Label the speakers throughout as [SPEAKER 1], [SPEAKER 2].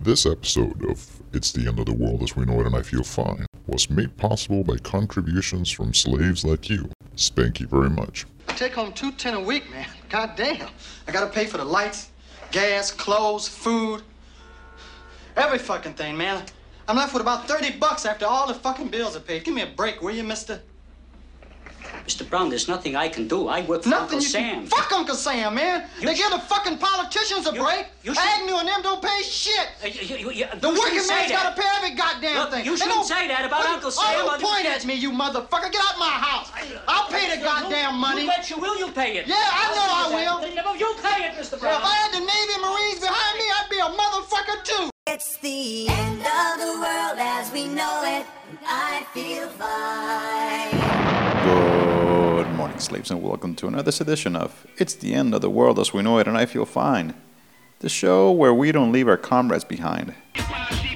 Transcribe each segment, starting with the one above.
[SPEAKER 1] This episode of It's the End of the World as We Know It and I Feel Fine was made possible by contributions from slaves like you. Thank you very much.
[SPEAKER 2] I take home $210 a week, man. God damn. I gotta pay for the lights, gas, clothes, food. Every fucking thing, man. I'm left with about $30 after all the fucking bills are paid. Give me a break, will you, mister?
[SPEAKER 3] Mr. Brown, there's nothing I can do. I work for Uncle Sam.
[SPEAKER 2] Fuck Uncle Sam, man. They give the fucking politicians a break. Agnew and them don't pay shit. The working man's gotta pay every goddamn thing.
[SPEAKER 3] You shouldn't say that about Uncle Sam.
[SPEAKER 2] Oh, don't point at me, you motherfucker. Get out my house. I'll pay the goddamn money.
[SPEAKER 3] You bet you will. You'll pay it.
[SPEAKER 2] Yeah, I know I will.
[SPEAKER 3] You'll pay it, Mr. Brown.
[SPEAKER 2] If I had the Navy and Marines behind me, I'd be a motherfucker too.
[SPEAKER 4] It's the end of the world as we know it, and I feel fine.
[SPEAKER 5] Good morning, slaves, and welcome to another edition of It's the End of the World as We Know It and I Feel Fine, the show where we don't leave our comrades behind.
[SPEAKER 6] As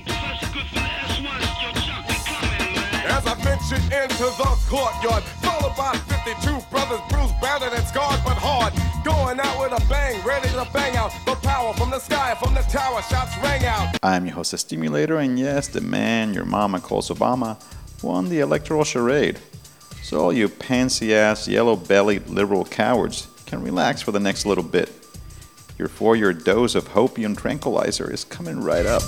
[SPEAKER 6] I ventured into the courtyard, followed by 52 brothers, bruised, battered, and scarred but hard, going out with a bang, ready to bang out the power from the sky, from the tower, shots rang out.
[SPEAKER 5] I'm your host, the Stimulator, and yes, the man your mama calls Obama won the electoral charade. So all you pansy-ass, yellow-bellied liberal cowards can relax for the next little bit. Your 4-year dose of hopium tranquilizer is coming right up.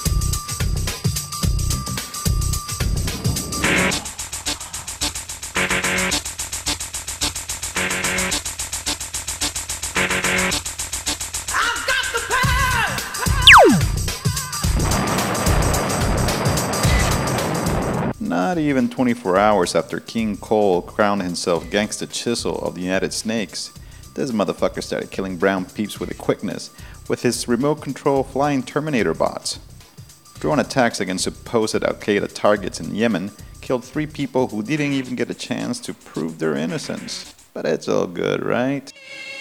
[SPEAKER 5] Not even 24 hours after King Cole crowned himself Gangsta Chisel of the United Snakes, this motherfucker started killing brown peeps with a quickness with his remote control flying Terminator bots. Drone attacks against supposed Al-Qaeda targets in Yemen killed 3 people who didn't even get a chance to prove their innocence. But it's all good, right?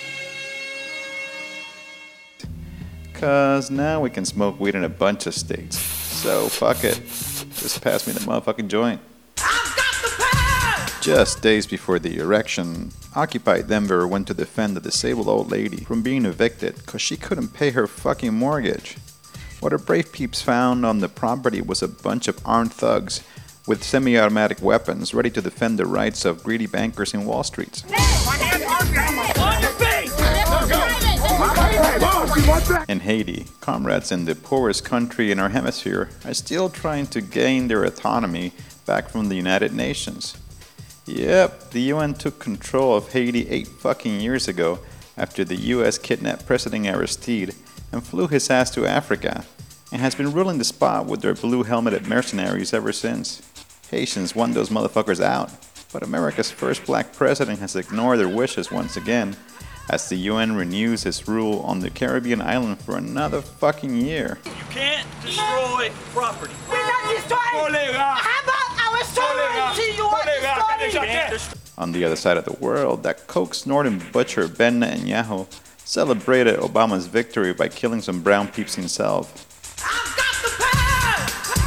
[SPEAKER 5] 'Cause now we can smoke weed in a bunch of states. So fuck it. Just pass me the motherfucking joint. Just days before the election, Occupy Denver went to defend a disabled old lady from being evicted because she couldn't pay her fucking mortgage. What her brave peeps found on the property was a bunch of armed thugs with semi-automatic weapons ready to defend the rights of greedy bankers in Wall Street. In Haiti, comrades in the poorest country in our hemisphere are still trying to gain their autonomy back from the United Nations. Yep, the UN took control of Haiti 8 fucking years ago after the US kidnapped President Aristide and flew his ass to Africa, and has been ruling the spot with their blue-helmeted mercenaries ever since. Haitians want those motherfuckers out, but America's first black president has ignored their wishes once again, as the UN renews its rule on the Caribbean island for another fucking year.
[SPEAKER 7] You can't destroy property.
[SPEAKER 8] We're not destroying! How about our sovereignty you are destroying?
[SPEAKER 5] On the other side of the world, that coke-snorting butcher Ben Netanyahu celebrated Obama's victory by killing some brown peeps himself.
[SPEAKER 8] I've got the power!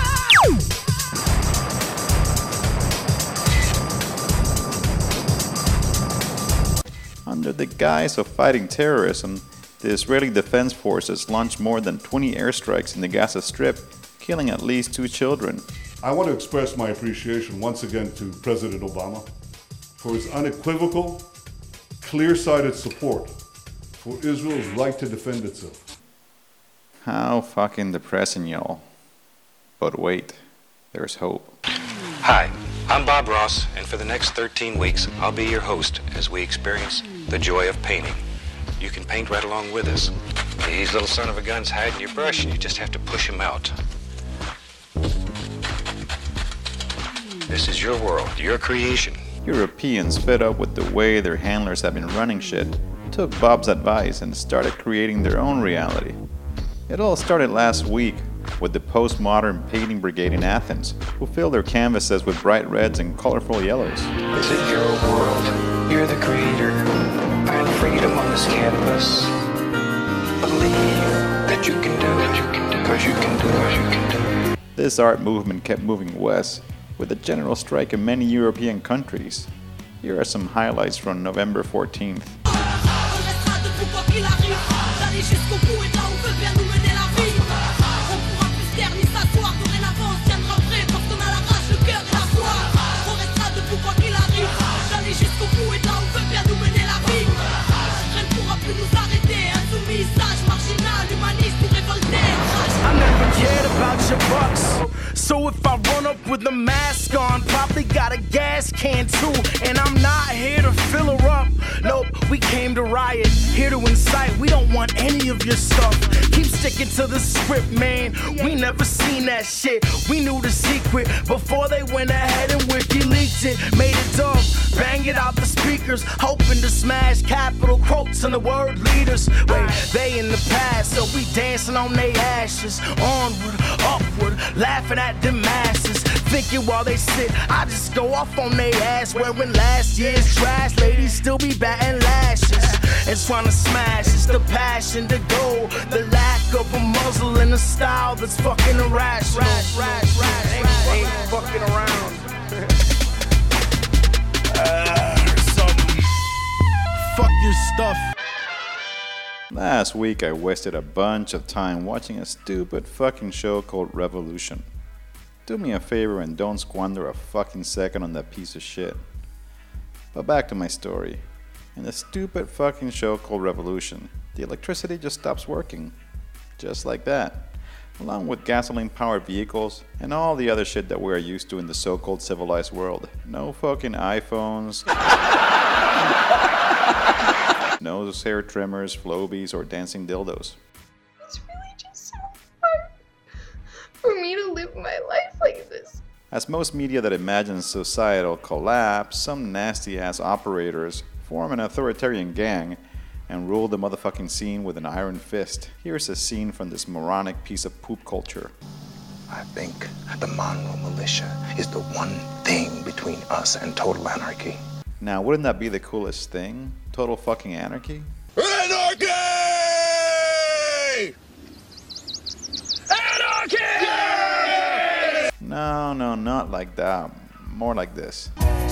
[SPEAKER 5] Under the guise of fighting terrorism, the Israeli Defense Forces launched more than 20 airstrikes in the Gaza Strip, killing at least 2 children.
[SPEAKER 9] I want to express my appreciation once again to President Obama for his unequivocal, clear-sighted support for Israel's right to defend itself.
[SPEAKER 5] How fucking depressing, y'all. But wait, there's hope.
[SPEAKER 10] Hi, I'm Bob Ross, and for the next 13 weeks, I'll be your host as we experience the joy of painting. You can paint right along with us. These little son of a guns hide in your brush, and you just have to push them out. This is your world, your creation.
[SPEAKER 5] Europeans, fed up with the way their handlers have been running shit, took Bob's advice and started creating their own reality. It all started last week with the postmodern painting brigade in Athens, who filled their canvases with bright reds and colorful yellows.
[SPEAKER 10] This is your world. You're the creator. Find freedom on this canvas. Believe that you can do it, because you can do it.
[SPEAKER 5] This art movement kept moving west, with a general strike in many European countries. Here are some highlights from November 14th.
[SPEAKER 11] bunch of bucks. So if I run up with a mask on, probably got a gas can too. And I'm not here to fill her up. Nope, we came to riot, here to incite. We don't want any of your stuff. Keep sticking to the script, man. We never seen that shit. We knew the secret before they went ahead and WikiLeaks it. Made it up, bang it out the speakers, hoping to smash capital quotes and the word leaders. Wait, they in the past, so we dancing on their ashes. Onward, upward, laughing at them masses. Thinking while they sit, I just go off on their ass. Wearing last year's trash, ladies still be batting lashes. And trying to smash, it's the passion, the goal. The lack of a muzzle and a style that's fucking irrational. Ain't fucking around. Something. Fuck your stuff.
[SPEAKER 5] Last week I wasted a bunch of time watching a stupid fucking show called Revolution. Do me a favor and don't squander a fucking second on that piece of shit. But back to my story. In the stupid fucking show called Revolution, the electricity just stops working. Just like that. Along with gasoline-powered vehicles and all the other shit that we're used to in the so-called civilized world. No fucking iPhones. No hair trimmers, Flobies, or dancing dildos.
[SPEAKER 12] It's really just so hard for me to live my life like this.
[SPEAKER 5] As most media that imagines societal collapse, some nasty-ass operators form an authoritarian gang and rule the motherfucking scene with an iron fist. Here's a scene from this moronic piece of poop culture.
[SPEAKER 13] I think the Monroe Militia is the one thing between us and total anarchy.
[SPEAKER 5] Now, wouldn't that be the coolest thing? Total fucking anarchy?
[SPEAKER 6] Anarchy! Anarchy!
[SPEAKER 5] No, not like that. More like this.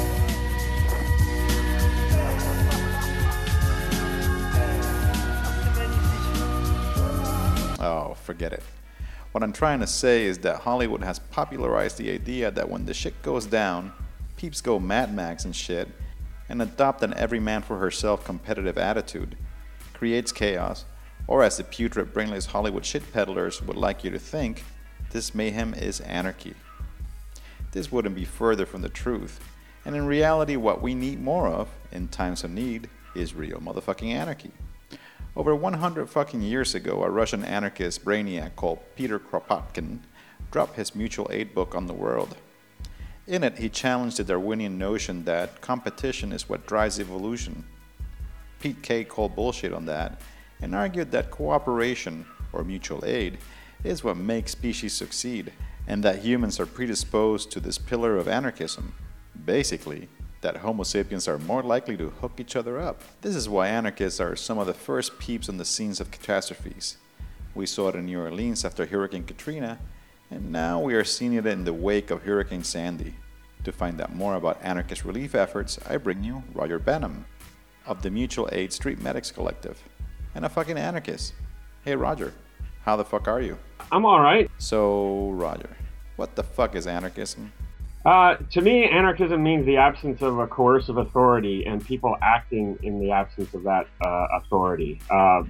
[SPEAKER 5] Oh, forget it. What I'm trying to say is that Hollywood has popularized the idea that when the shit goes down, peeps go Mad Max and shit, and adopt an every man for herself competitive attitude, creates chaos, or as the putrid, brainless Hollywood shit peddlers would like you to think, this mayhem is anarchy. This wouldn't be further from the truth, and in reality what we need more of, in times of need, is real motherfucking anarchy. Over 100 fucking years ago, a Russian anarchist brainiac called Peter Kropotkin dropped his mutual aid book on the world. In it, he challenged the Darwinian notion that competition is what drives evolution. Pete K called bullshit on that and argued that cooperation, or mutual aid, is what makes species succeed, and that humans are predisposed to this pillar of anarchism. Basically, that Homo sapiens are more likely to hook each other up. This is why anarchists are some of the first peeps on the scenes of catastrophes. We saw it in New Orleans after Hurricane Katrina, and now we are seeing it in the wake of Hurricane Sandy. To find out more about anarchist relief efforts, I bring you Roger Benham of the Mutual Aid Street Medics Collective, and a fucking anarchist. Hey Roger, how the fuck are you?
[SPEAKER 14] I'm alright.
[SPEAKER 5] So Roger, what the fuck is anarchism?
[SPEAKER 14] To me, anarchism means the absence of a coercive authority and people acting in the absence of that authority.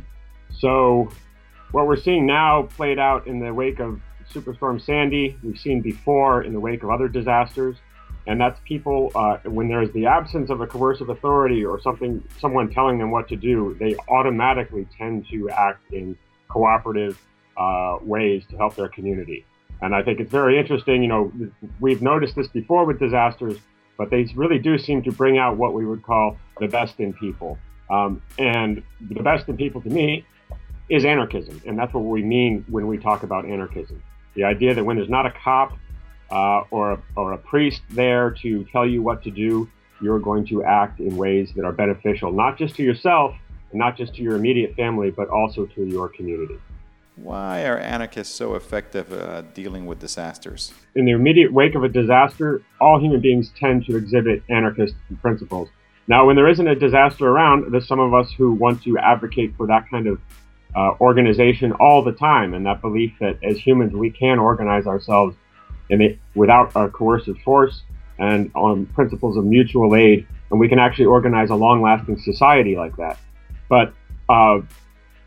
[SPEAKER 14] So what we're seeing now played out in the wake of Superstorm Sandy, we've seen before in the wake of other disasters, and that's people, when there's the absence of a coercive authority or someone telling them what to do, they automatically tend to act in cooperative ways to help their community. And I think it's very interesting, you know, we've noticed this before with disasters, but they really do seem to bring out what we would call the best in people. And the best in people to me is anarchism, and that's what we mean when we talk about anarchism. The idea that when there's not a cop or a priest there to tell you what to do, you're going to act in ways that are beneficial, not just to yourself, and not just to your immediate family, but also to your community.
[SPEAKER 5] Why are anarchists so effective at dealing with disasters?
[SPEAKER 14] In the immediate wake of a disaster, all human beings tend to exhibit anarchist principles. Now, when there isn't a disaster around, there's some of us who want to advocate for that kind of organization all the time, and that belief that as humans we can organize ourselves without a coercive force and on principles of mutual aid, and we can actually organize a long-lasting society like that. But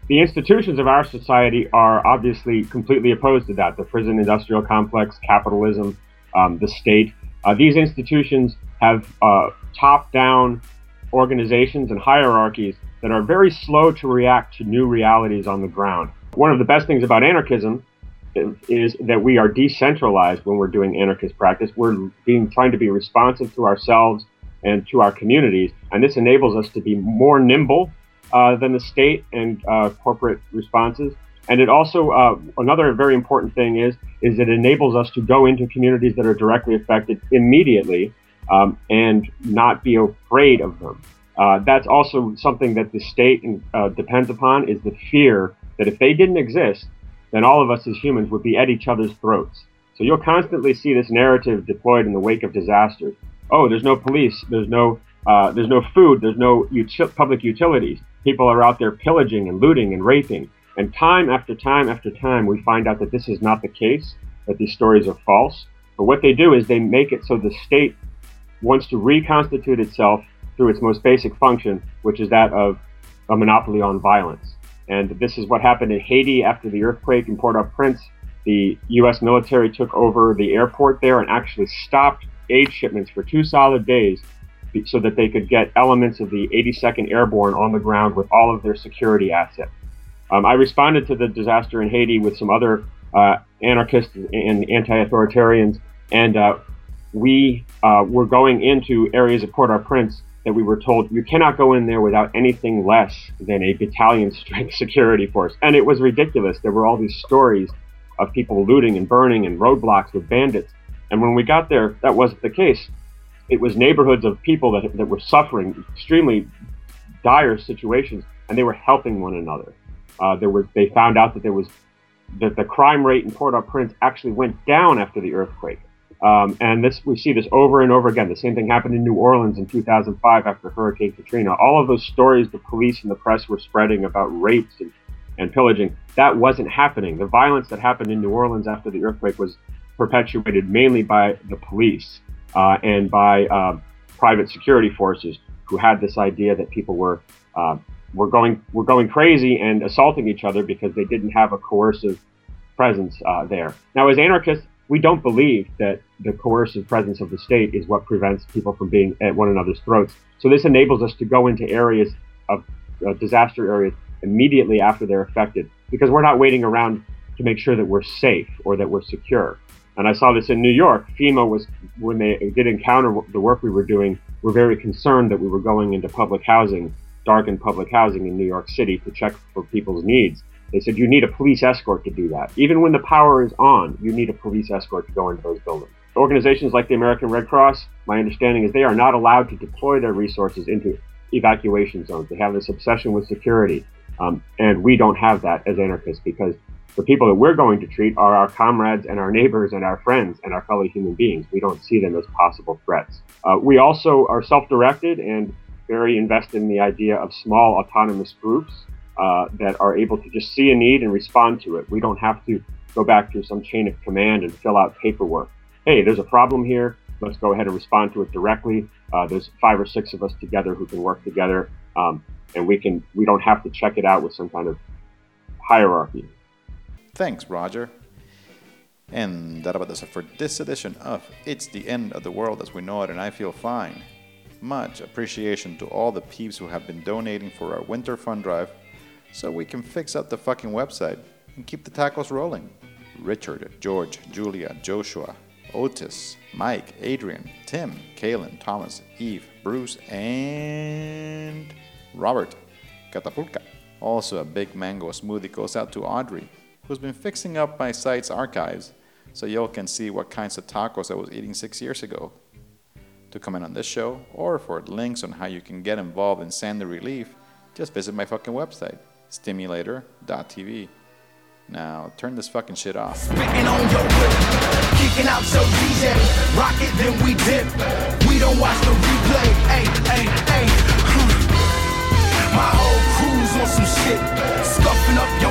[SPEAKER 14] The institutions of our society are obviously completely opposed to that. The prison industrial complex, capitalism, the state. These institutions have top-down organizations and hierarchies that are very slow to react to new realities on the ground. One of the best things about anarchism is that we are decentralized when we're doing anarchist practice. We're trying to be responsive to ourselves and to our communities, and this enables us to be more nimble than the state and corporate responses. And it also, another very important thing is it enables us to go into communities that are directly affected immediately and not be afraid of them. That's also something that the state depends upon, is the fear that if they didn't exist, then all of us as humans would be at each other's throats. So you'll constantly see this narrative deployed in the wake of disasters. Oh, there's no police, there's no food, there's no public utilities. People are out there pillaging and looting and raping. And time after time after time, we find out that this is not the case, that these stories are false. But what they do is they make it so the state wants to reconstitute itself through its most basic function, which is that of a monopoly on violence. And this is what happened in Haiti after the earthquake in Port-au-Prince. The U.S. military took over the airport there and actually stopped aid shipments for 2 solid days so that they could get elements of the 82nd Airborne on the ground with all of their security assets. I responded to the disaster in Haiti with some other anarchists and anti-authoritarians, and we were going into areas of Port-au-Prince that we were told you cannot go in there without anything less than a battalion-strength security force. And it was ridiculous. There were all these stories of people looting and burning and roadblocks with bandits. And when we got there, that wasn't the case. It was neighborhoods of people that were suffering extremely dire situations, and they were helping one another. They found out that the crime rate in Port-au-Prince actually went down after the earthquake. And we see this over and over again. The same thing happened in New Orleans in 2005 after Hurricane Katrina. All of those stories the police and the press were spreading about rapes and pillaging, that wasn't happening. The violence that happened in New Orleans after the earthquake was perpetuated mainly by the police and by private security forces who had this idea that people were going crazy and assaulting each other because they didn't have a coercive presence there. Now, as anarchists, we don't believe that the coercive presence of the state is what prevents people from being at one another's throats. So this enables us to go into areas of disaster areas immediately after they're affected, because we're not waiting around to make sure that we're safe or that we're secure. And I saw this in New York. FEMA was, when they did encounter the work we were doing, were very concerned that we were going into public housing, darkened public housing in New York City to check for people's needs. They said, you need a police escort to do that. Even when the power is on, you need a police escort to go into those buildings. Organizations like the American Red Cross, my understanding is they are not allowed to deploy their resources into evacuation zones. They have this obsession with security. And we don't have that as anarchists, because the people that we're going to treat are our comrades and our neighbors and our friends and our fellow human beings. We don't see them as possible threats. We also are self-directed and very invested in the idea of small autonomous groups that are able to just see a need and respond to it. We don't have to go back to some chain of command and fill out paperwork. Hey, there's a problem here. Let's go ahead and respond to it directly. There's 5 or 6 of us together who can work together, and we don't have to check it out with some kind of hierarchy.
[SPEAKER 5] Thanks, Roger. And that about does it for this edition of It's the End of the World as We Know It, and I Feel Fine. Much appreciation to all the peeps who have been donating for our winter fund drive so we can fix up the fucking website and keep the tacos rolling. Richard, George, Julia, Joshua, Otis, Mike, Adrian, Tim, Kaylin, Thomas, Eve, Bruce, and Robert Catapulca. Also, a big mango smoothie goes out to Audrey, who's been fixing up my site's archives so y'all can see what kinds of tacos I was eating 6 years ago. To comment on this show, or for links on how you can get involved in Sandy Relief, just visit my fucking website, stimulator.tv. Now, turn this fucking shit off.
[SPEAKER 11] Spitting on your whip, kicking out your DJ, rock it, then we dip. We don't watch the replay, ay, ay, ay. My whole crew's on some shit, scuffing up